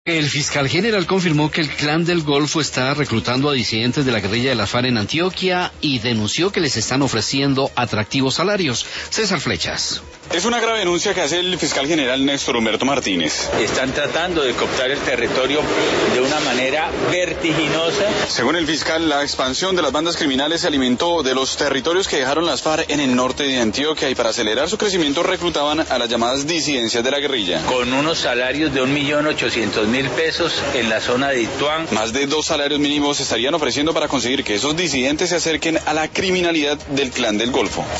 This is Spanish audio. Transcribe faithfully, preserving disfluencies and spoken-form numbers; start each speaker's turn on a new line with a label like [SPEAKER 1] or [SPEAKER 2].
[SPEAKER 1] El fiscal general confirmó que el Clan del Golfo está reclutando a disidentes de la guerrilla de las FARC en Antioquia y denunció que les están ofreciendo atractivos salarios. César Flechas.
[SPEAKER 2] Es una grave denuncia que hace el fiscal general Néstor Humberto Martínez.
[SPEAKER 3] Están tratando de cooptar el territorio de una manera vertiginosa.
[SPEAKER 2] Según el fiscal, la expansión de las bandas criminales se alimentó de los territorios que dejaron las FARC en el norte de Antioquia y para acelerar su crecimiento reclutaban a las llamadas disidencias de la guerrilla.
[SPEAKER 3] Con unos salarios de un millón ochocientos mil pesos en la zona de Ituán.
[SPEAKER 2] Más de dos salarios mínimos se estarían ofreciendo para conseguir que esos disidentes se acerquen a la criminalidad del Clan del Golfo.